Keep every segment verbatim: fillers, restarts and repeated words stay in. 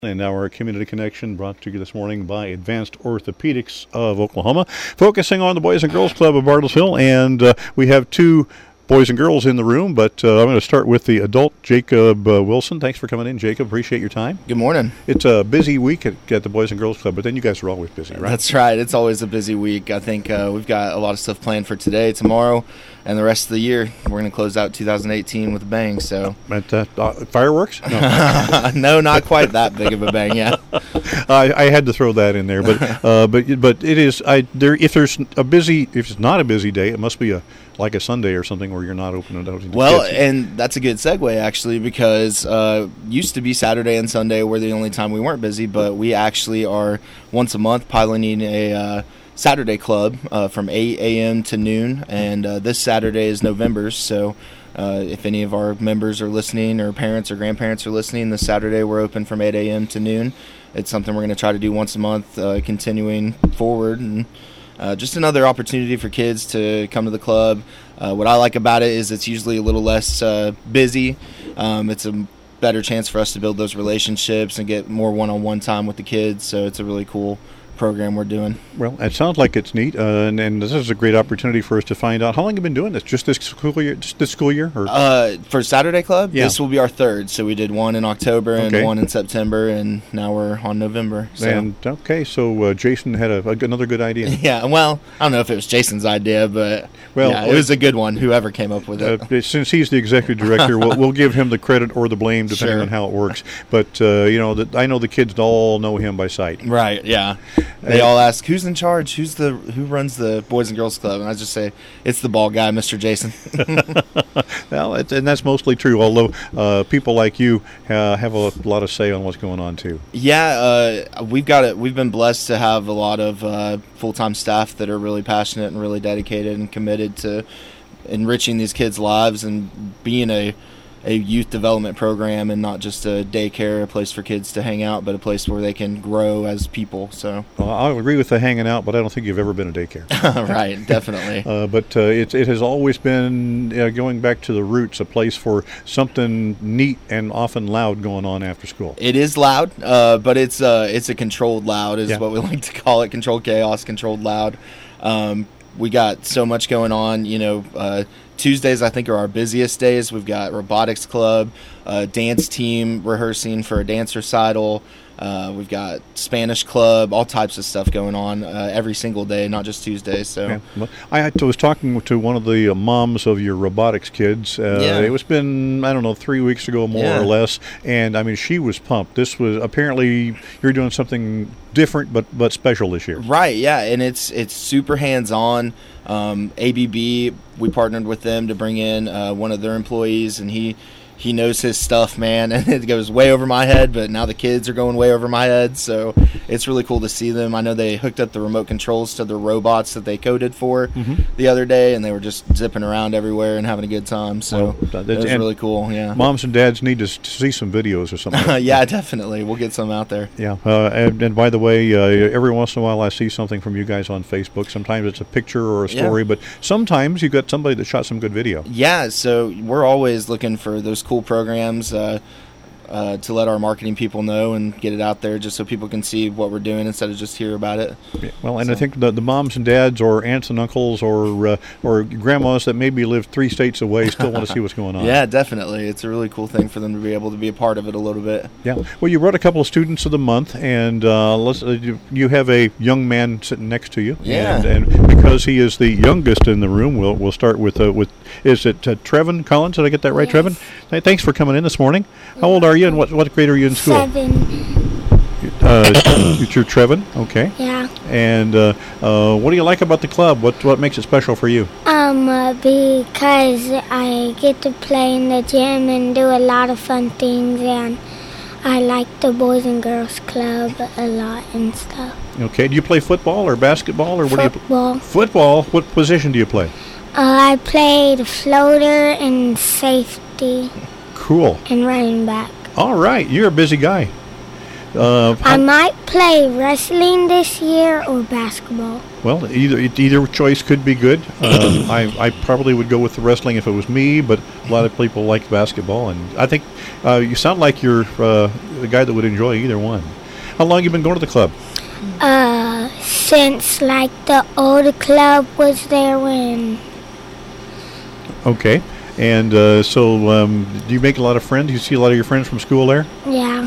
And now our community connection brought to you this morning by Advanced Orthopedics of Oklahoma, focusing on the Boys and Girls Club of Bartlesville. And uh, we have two boys and girls in the room, but uh, I'm going to start with the adult, Jacob uh, Wilson. Thanks for coming in, Jacob. Appreciate your time. Good morning. It's a busy week at, at the Boys and Girls Club, but then you guys are always busy, right? That's right. It's always a busy week. I think uh, we've got a lot of stuff planned for today, tomorrow, and the rest of the year. We're going to close out two thousand eighteen with a bang. So, But, uh, uh, fireworks? No. No, not quite that big of a bang yet. I, I had to throw that in there, but uh, but but it is. I there if there's a busy, if it's not a busy day, it must be a like a Sunday or something where you're not open and out. Well, and that's a good segue actually, because uh, used to be Saturday and Sunday were the only time we weren't busy, but we actually are once a month piloting a uh, Saturday club uh, from eight a.m. to noon, and uh, this Saturday is November's. So uh, if any of our members are listening, or parents or grandparents are listening, this Saturday we're open from eight a.m. to noon. It's something we're going to try to do once a month, uh, continuing forward, and Uh, just another opportunity for kids to come to the club. Uh, what I like about it is it's usually a little less uh, busy. Um, it's a better chance for us to build those relationships and get more one-on-one time with the kids. So it's a really cool program we're doing. Well, it sounds like it's neat, uh, and, and this is a great opportunity for us to find out how long you've been doing this. Just this school year? Just this school year? Or? Uh, for Saturday Club, yeah. This will be our third. So we did one in October and okay. one in September, and now we're on November. So. And okay, so uh, Jason had a, a, another good idea. Yeah, well, I don't know if it was Jason's idea, but well, yeah, it was a good one. Whoever came up with it. Uh, since he's the executive director, we'll, we'll give him the credit or the blame depending Sure. on how it works. But uh, you know, the, I know the kids all know him by sight. Right? Yeah. They uh, all ask, "Who's in charge? Who's the who runs the Boys and Girls Club?" And I just say, "It's the ball guy, Mister Jason." Well, it, and that's mostly true. Although uh, people like you uh, have a lot of say on what's going on too. Yeah, uh, we've got it. We've been blessed to have a lot of uh, full-time staff that are really passionate and really dedicated and committed to enriching these kids' lives and being a a youth development program, and not just a daycare, a place for kids to hang out, but a place where they can grow as people. So, well, I agree with the hanging out, but I don't think you've ever been a daycare. Right, definitely. Uh, but uh, it it has always been uh, going back to the roots, a place for something neat and often loud going on after school. It is loud, uh, but it's uh, it's a controlled loud, is yeah. what we like to call it. Controlled chaos, controlled loud. Um, we got so much going on, you know. Uh, Tuesdays, I think, are our busiest days. We've got robotics club, uh, dance team rehearsing for a dance recital. Uh, we've got Spanish club, all types of stuff going on uh, every single day, not just Tuesdays. So, yeah. Well, I was talking to one of the uh, moms of your robotics kids. Uh, yeah. It was been, I don't know, three weeks ago, more yeah. or less. And I mean, she was pumped. This was apparently you're doing something different, but but special this year. Right? Yeah, and it's it's super hands on. Um, A B B, we partnered with them to bring in uh, one of their employees, and he. He knows his stuff, man, and it goes way over my head, but now the kids are going way over my head, so it's really cool to see them. I know they hooked up the remote controls to the robots that they coded for mm-hmm. the other day, and they were just zipping around everywhere and having a good time, so well, it was really cool, yeah. Moms and dads need to see some videos or something. Like yeah, definitely. We'll get some out there. Yeah, uh, and, and by the way, uh, every once in a while I see something from you guys on Facebook. Sometimes it's a picture or a story, yeah. but sometimes you've got somebody that shot some good video. Yeah, so we're always looking for those cool programs uh, uh, to let our marketing people know and get it out there, just so people can see what we're doing instead of just hear about it. Yeah, well, and so. I think the, the moms and dads or aunts and uncles or uh, or grandmas that maybe live three states away still want to see what's going on. Yeah, definitely. It's a really cool thing for them to be able to be a part of it a little bit. Yeah. Well, you brought a couple of students of the month, and uh, let's, uh, you, you have a young man sitting next to you. Yeah. And, and because he is the youngest in the room, we'll we'll start with uh, with is it uh, Trevin Collins? Did I get that right, yes. Trevin? Hey, thanks for coming in this morning. How old are you, and what what grade are you in school? Seven. Uh, you're Trevin, okay. Yeah. And uh, uh, what do you like about the club? What what makes it special for you? Um, uh, because I get to play in the gym and do a lot of fun things, and I like the Boys and Girls Club a lot and stuff. Okay. Do you play football or basketball or what Football. do you? Football. What position do you play? Uh, I played floater and safety Cool. and running back. All right. You're a busy guy. Uh, I might play wrestling this year or basketball. Well, either either choice could be good. Uh, I, I probably would go with the wrestling if it was me, but a lot of people like basketball, and I think uh, you sound like you're uh, the guy that would enjoy either one. How long have you been going to the club? Uh, since like the old club was there when. Okay, and uh, so um, do you make a lot of friends? Do you see a lot of your friends from school there? Yeah.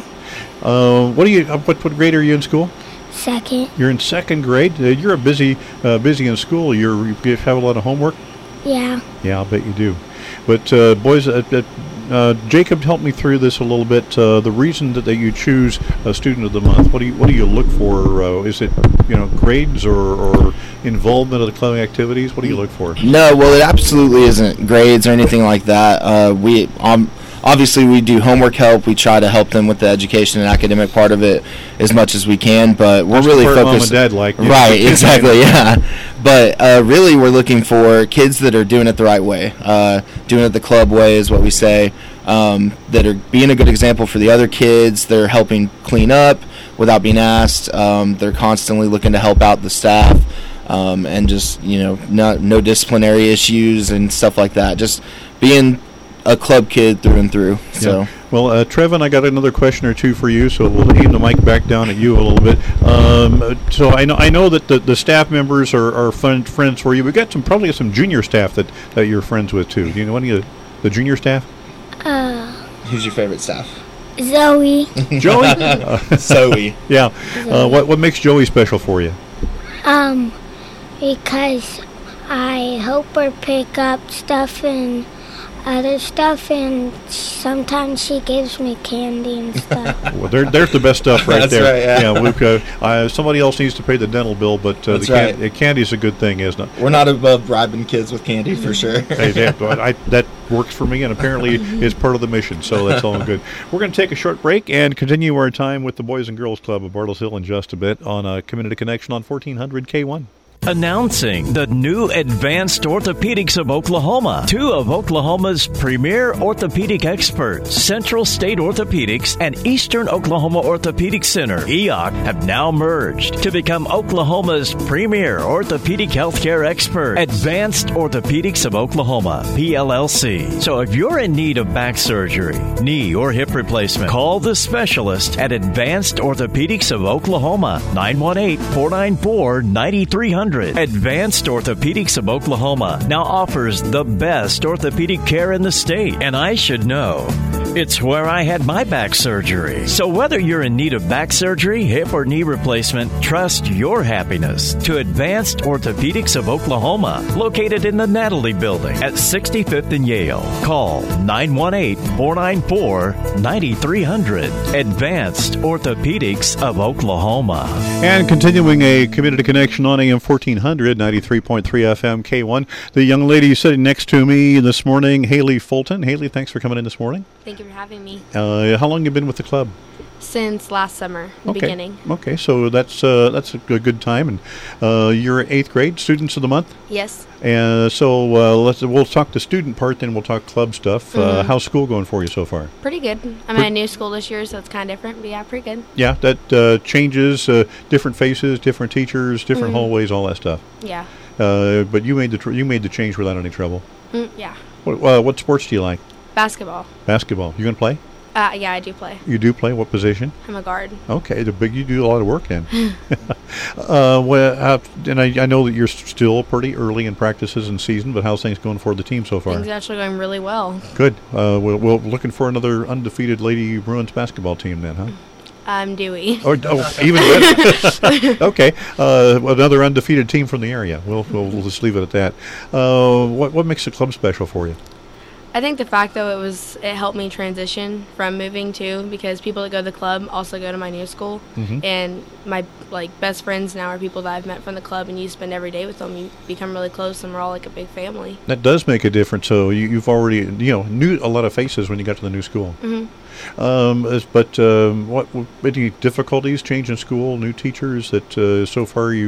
Uh, what do you? Uh, what what grade are you in school? Second. You're in second grade. Uh, you're a busy uh, busy in school. You're you have a lot of homework. Yeah. Yeah, I'll bet you do. But uh, boys, uh, uh, uh, Jacob helped me through this a little bit. Uh, the reason that, that you choose a student of the month. What do you what do you look for? Uh, is it you know grades or, or involvement of the club activities? What do you look for? No, well, it absolutely isn't grades or anything like that. Uh, we um. Obviously, we do homework help. We try to help them with the education and academic part of it as much as we can. But we're That's really the part focused. Mom and Dad like, yeah. Right, exactly, yeah. But uh, really, we're looking for kids that are doing it the right way. Uh, doing it the club way is what we say. Um, that are being a good example for the other kids. They're helping clean up without being asked. Um, they're constantly looking to help out the staff. Um, and just, you know, not, no disciplinary issues and stuff like that. Just being a club kid through and through. So, yeah. Well, uh, Trevin, I got another question or two for you, so we'll aim the mic back down at you a little bit. Um, so I know I know that the, the staff members are, are fun, friends for you. We got some probably some junior staff that, that you're friends with too. Do you know any of the, the junior staff? Uh, who's your favorite staff? Zoe. Joey. uh, Zoe. Yeah. Uh, what what makes Joey special for you? Um, because I help her pick up stuff and other stuff, and sometimes she gives me candy and stuff. Well, there, there's the best stuff right That's there. right, yeah. Luke. Uh, uh, somebody else needs to pay the dental bill, but uh, the That's can- right. uh, candy's a good thing, isn't it? We're not above bribing kids with candy for sure. Hey, that, I, that works for me, and apparently is part of the mission, so that's all good. We're going to take a short break and continue our time with the Boys and Girls Club of Bartles Hill in just a bit on uh, Community Connection on fourteen hundred K one. Announcing the new Advanced Orthopedics of Oklahoma. Two of Oklahoma's premier orthopedic experts, Central State Orthopedics and Eastern Oklahoma Orthopedic Center, E O C, have now merged to become Oklahoma's premier orthopedic healthcare expert, Advanced Orthopedics of Oklahoma, P L L C. So if you're in need of back surgery, knee or hip replacement, call the specialist at Advanced Orthopedics of Oklahoma, nine one eight, four nine four, nine three hundred. Advanced Orthopedics of Oklahoma now offers the best orthopedic care in the state, and I should know. It's where I had my back surgery. So whether you're in need of back surgery, hip or knee replacement, trust your happiness to Advanced Orthopedics of Oklahoma, located in the Natalie Building at sixty-fifth and Yale. Call nine one eight, four nine four, nine three hundred. Advanced Orthopedics of Oklahoma. And continuing a community connection on A M fourteen hundred, ninety-three point three F M K one. The young lady sitting next to me this morning, Haley Fulton. Haley, thanks for coming in this morning. Thank you for having me. Uh, how long have you been with the club? Since last summer, the okay. beginning. Okay, so that's uh, that's a good, good time. And uh, you're eighth grade, students of the month? Yes. And so uh, let's we'll talk the student part, then we'll talk club stuff. Mm-hmm. Uh, how's school going for you so far? Pretty good. I'm at a new school this year, so it's kind of different, but yeah, pretty good. Yeah, that uh, changes, uh, different faces, different teachers, different mm-hmm. hallways, all that stuff. Yeah. Uh, but you made the tr- you made the change without any trouble. Mm, yeah. What, uh, what sports do you like? Basketball. Basketball. You gonna play? Uh, yeah, I do play. You do play? What position? I'm a guard. Okay, the big. You do a lot of work then. uh, well, uh, and I, I know that you're still pretty early in practices and season, but how's things going for the team so far? Things are actually going really well. Good. Uh, we're, we're looking for another undefeated Lady Bruins basketball team then, huh? I'm Dewey. Oh, oh even better. Okay, uh, another undefeated team from the area. We'll we'll, we'll just leave it at that. Uh, what what makes the club special for you? I think the fact, though, it was it helped me transition from moving too, because people that go to the club also go to my new school, mm-hmm. and my like best friends now are people that I've met from the club, and you spend every day with them. You become really close, and we're all like a big family. That does make a difference. So you, you've already you know knew a lot of faces when you got to the new school. Mm-hmm. Um, but um, what any difficulties changing school, new teachers that uh, so far you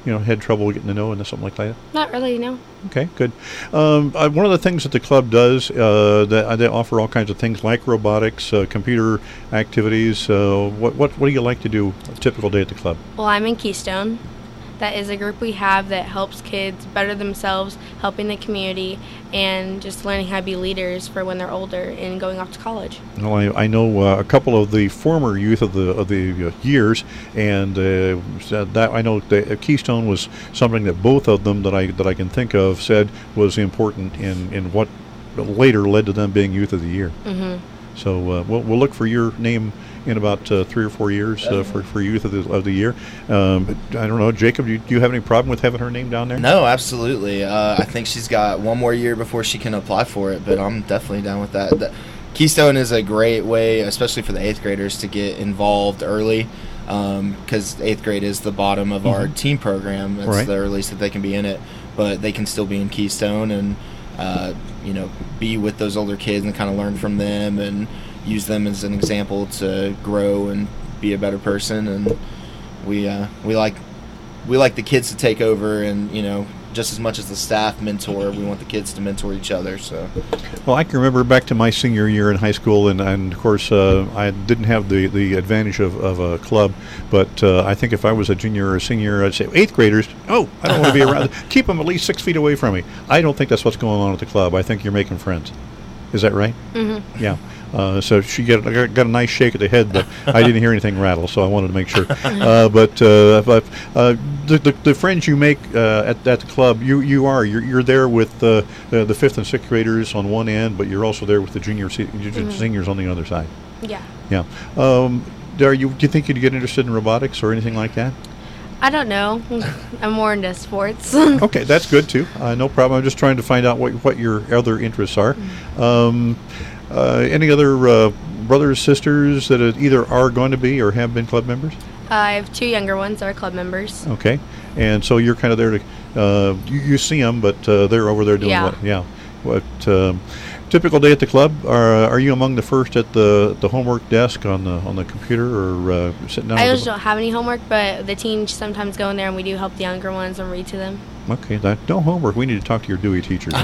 you know, had trouble getting to know and something like that? Not really, no. Okay, good. Um, uh, one of the things that the club does, uh, that uh, they offer all kinds of things like robotics, uh, computer activities. Uh, what, what what do you like to do a typical day at the club? Well, I'm in Keystone. That is a group we have that helps kids better themselves, helping the community, and just learning how to be leaders for when they're older and going off to college. Well, I, I know uh, a couple of the former youth of the of the uh, years, and uh, said that I know the, uh, Keystone was something that both of them that I that I can think of said was important in, in what later led to them being youth of the year. Mm-hmm. So uh, we'll we'll look for your name in about uh, three or four years uh, for for youth of the of the year. Um, I don't know, Jacob. Do you, do you have any problem with having her name down there? No, absolutely. Uh, I think she's got one more year before she can apply for it, but I'm definitely down with that. The, Keystone is a great way, especially for the eighth graders, to get involved early, because um, eighth grade is the bottom of mm-hmm. our team program. It's right. the earliest that they can be in it, but they can still be in Keystone and uh, you know, be with those older kids and kind of learn from them and use them as an example to grow and be a better person. And we uh, we like we like the kids to take over, and you know, just as much as the staff mentor, we want the kids to mentor each other. So, well, I can remember back to my senior year in high school, and, and of course, uh, I didn't have the, the advantage of, of a club, but uh, I think if I was a junior or a senior, I'd say, eighth graders, oh, I don't want to be around. Keep them at least six feet away from me. I don't think that's what's going on at the club. I think you're making friends. Is that right? Mm-hmm. Yeah. Uh, so she got, got a nice shake of the head, but I didn't hear anything rattle, so I wanted to make sure. Uh, but uh, but uh, the, the the friends you make uh, at at the club, you you are you're you're there with uh, the the fifth and sixth graders on one end, but you're also there with the junior se- mm-hmm. seniors on the other side. Yeah. Yeah. Um, are you? Do you think you'd get interested in robotics or anything like that? I don't know. I'm more into sports. Okay, that's good too. Uh, no problem. I'm just trying to find out what what your other interests are. Um, uh, any other uh, brothers, sisters that either are going to be or have been club members? Uh, I have two younger ones that are club members. Okay, and so you're kind of there to uh, you, you see them, but uh, they're over there doing yeah. what? Yeah. What um, typical day at the club? Are are you among the first at the, the homework desk on the on the computer, or uh, sitting down? I with usually don't have any homework, but the teens sometimes go in there and we do help the younger ones and read to them. Okay, that, no homework. We need to talk to your Dewey teachers.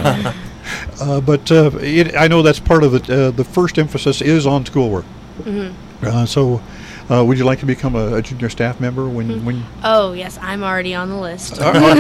uh, but uh, it, I know that's part of it. Uh, the first emphasis is on schoolwork. Mm-hmm. Uh, so, uh, would you like to become a, a junior staff member when? Mm-hmm. when Oh yes, I'm already on the list.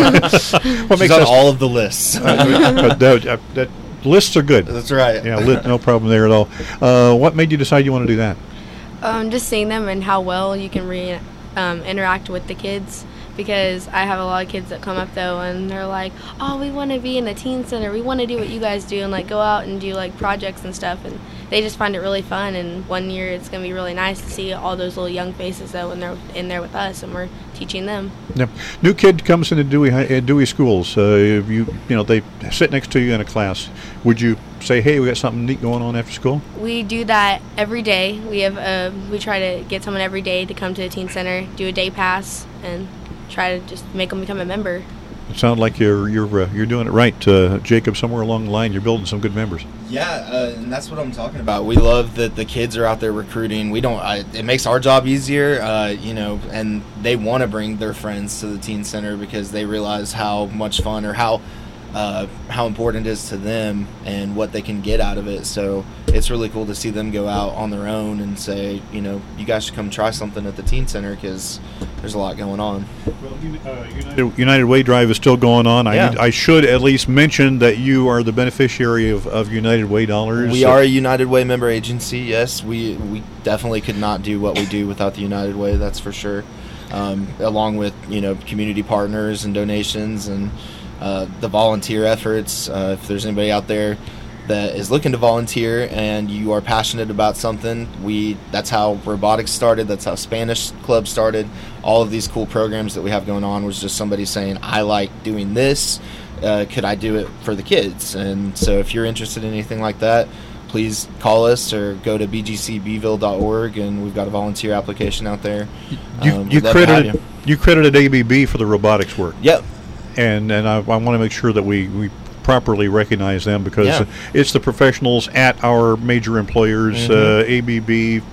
what makes on all of the lists? uh, that, uh, that lists are good. That's right. Yeah, lit, no problem there at all. Uh, what made you decide you want to do that? Um, just seeing them and how well you can re- um, interact with the kids. Because I have a lot of kids that come up though and they're like, oh, we want to be in the teen center, we want to do what you guys do and like go out and do like projects and stuff, and they just find it really fun. And one year it's going to be really nice to see all those little young faces though when they're in there with us and we're teaching them. Yep. New kid comes into Dewey uh, Dewey schools. Uh, you you know they sit next to you in a class. Would you say, hey, we got something neat going on after school? We do that every day. We have uh, we try to get someone every day to come to the teen center, do a day pass, and try to just make them become a member. It sounds like you're you're uh, you're doing it right, uh, Jacob. Somewhere along the line, you're building some good members. Yeah, uh, and that's what I'm talking about. We love that the kids are out there recruiting. We don't. I, it makes our job easier, uh, you know. And they want to bring their friends to the teen center because they realize how much fun or how uh, how important it is to them and what they can get out of it. So it's really cool to see them go out on their own and say, you know, you guys should come try something at the teen center because there's a lot going on. Well, uh, United, United Way Drive is still going on. I, yeah. need, I should at least mention that you are the beneficiary of, of United Way dollars. We are a United Way member agency, yes. We we definitely could not do what we do without the United Way, that's for sure. Um, along with, you know, community partners and donations and uh, the volunteer efforts. Uh, if there's anybody out there that is looking to volunteer and you are passionate about something, we that's how robotics started, that's how Spanish Club started. All of these cool programs that we have going on was just somebody saying, I like doing this, uh, could I do it for the kids? And so if you're interested in anything like that, please call us or go to b g c b ville dot org, and we've got a volunteer application out there. You, um, you, credited, you. you credited A B B for the robotics work. Yep. And and I, I want to make sure that we, we properly recognize them because yeah. it's the professionals at our major employers, mm-hmm. uh, A B B,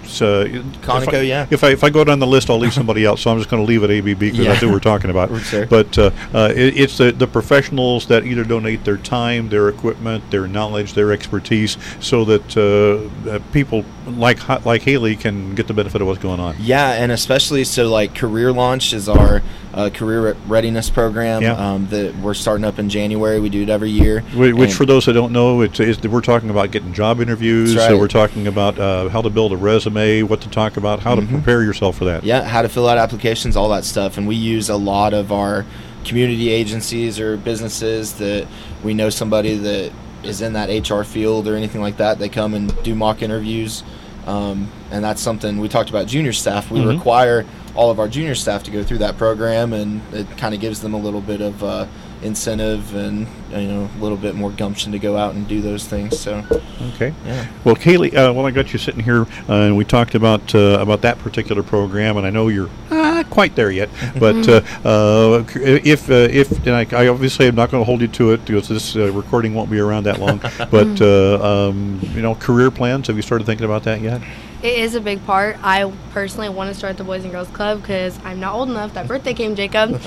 it's uh, Conoco, if I, yeah. If I if I go down the list, I'll leave somebody else. So I'm just going to leave it A B B because Yeah. that's who we're talking about. Sure. But uh, uh, it, it's the the professionals that either donate their time, their equipment, their knowledge, their expertise, so that uh, uh, people like like Haley can get the benefit of what's going on. Yeah, and especially so like Career Launch is our uh, career readiness program Yeah. um, that we're starting up in January. We do it every year. Wh- Which, And- for those that don't know, it's, it's we're talking about getting job interviews. That's So right. we're talking about uh, how to build a resume, what to talk about, how to prepare yourself for that. Yeah, how to fill out applications, all that stuff. And we use a lot of our community agencies or businesses that we know somebody that is in that H R field or anything like that. They come and do mock interviews. Um, and that's something we talked about junior staff. We Mhm. require all of our junior staff to go through that program, and it kind of gives them a little bit of uh, incentive and, you know, a little bit more gumption to go out and do those things. So, Okay. yeah. Well, Kaylee, uh, well, I got you sitting here, uh, and we talked about uh, about that particular program, and I know you're not quite there yet, but uh, uh, if uh, if and I, I obviously am not going to hold you to it because this uh, recording won't be around that long, but uh, um, you know, career plans. Have you started thinking about that yet? It is a big part. I personally want to start the Boys and Girls Club because I'm not old enough. That birthday came, Jacob.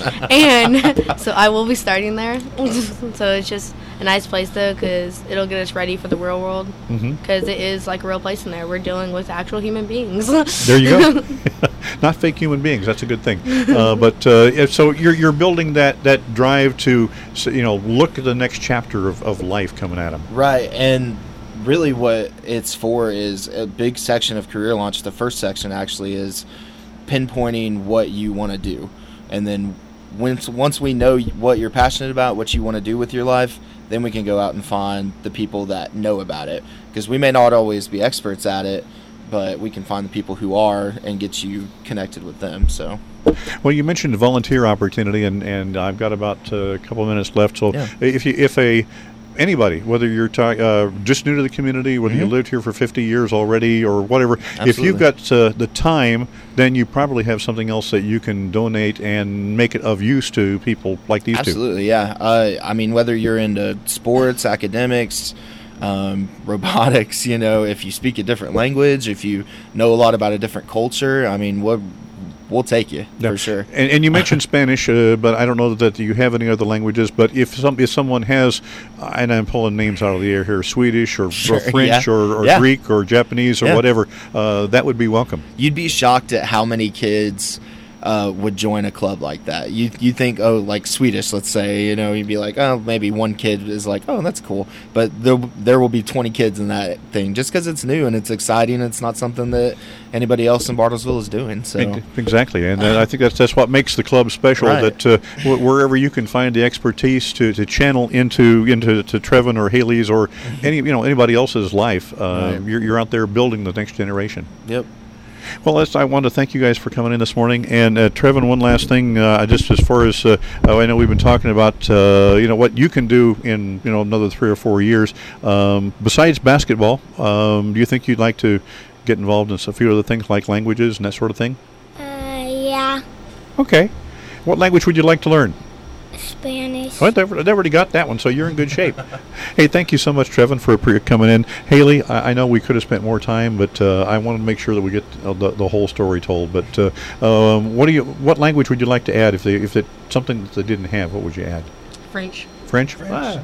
And so I will be starting there. So it's just a nice place, though, because it'll get us ready for the real world. Mhm. Because it is like a real place in there. We're dealing with actual human beings. There you go. Not fake human beings. That's a good thing. Uh, but uh, if- so you're you're building that, that drive to so, you know look at the next chapter of, of life coming at them. Right, and really what it's for is a big section of Career Launch. The first section actually is pinpointing what you want to do. And then once, once we know what you're passionate about, what you want to do with your life, then we can go out and find the people that know about it. Because we may not always be experts at it, but we can find the people who are and get you connected with them. So, Well, you mentioned a volunteer opportunity, and, and I've got about uh, a couple of minutes left. So Yeah. if you if a anybody, whether you're ta- uh, just new to the community, whether you Mhm. lived here for fifty years already or whatever, if Absolutely. you've got uh, the time, then you probably have something else that you can donate and make it of use to people like these two. absolutely, yeah. Uh, I mean, whether you're into sports, academics, um, robotics, you know, if you speak a different language, if you know a lot about a different culture, I mean, what we'll take you Yeah. for sure. And, and you mentioned Spanish, uh, but I don't know that you have any other languages. But if some if someone has, uh, and I'm pulling names out of the air here, Swedish or, Sure, or French yeah. or, or Yeah. Greek or Japanese or Yeah. whatever, uh, that would be welcome. You'd be shocked at how many kids uh, would join a club like that. You you think, oh, like Swedish, let's say, you know, you'd be like, oh, maybe one kid is like, oh, that's cool, but there there will be twenty kids in that thing just because it's new and it's exciting. It's not something that anybody else in Bartlesville is doing. So E- Exactly, and uh, I think that's that's what makes the club special. Right. That uh, wh- wherever you can find the expertise to, to channel into into to Trevin or Haley's or any you know anybody else's life, uh, Right. you're, you're out there building the next generation. Yep. Well, that's, I want to thank you guys for coming in this morning. And uh, Trevin, one last thing, uh, just as far as uh, oh, I know we've been talking about, uh, you know, what you can do in you know another three or four years. Um, besides basketball, um, do you think you'd like to get involved in a few other things like languages and that sort of thing? Uh, yeah, Okay. What language would you like to learn? Spanish. Well, they've, they've already got that one, so you're in good shape. Hey, thank you so much, Trevin, for pre- coming in. Haley, I, I know we could have spent more time, but uh, I wanted to make sure that we get uh, the, the whole story told. But uh, um, what do you? What language would you like to add if they if it something that they didn't have? What would you add? French. French. Ah,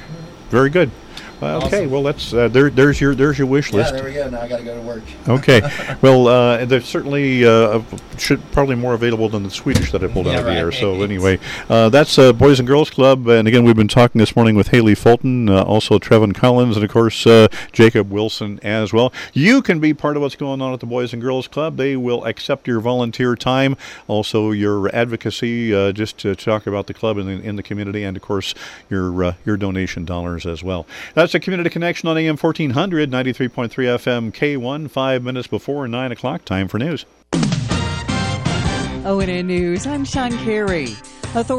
very good. Well, okay, Awesome. well that's uh, there. There's your there's your wish Yeah, list. there we go. Now I got to go to work. Okay. Well, uh, there's certainly uh, should probably more available than the Swedish that I pulled out Yeah, of the right. air. So anyway, uh, that's uh, Boys and Girls Club, and again we've been talking this morning with Haley Fulton, uh, also Trevin Collins, and of course uh, Jacob Wilson as well. You can be part of what's going on at the Boys and Girls Club. They will accept your volunteer time, also your advocacy, uh, just to talk about the club in the, in the community, and of course your uh, your donation dollars as well. That's a Community Connection on A M fourteen hundred, ninety-three point three F M K one, five minutes before nine o'clock. Time for news. O N N News, I'm Sean Carey. Author-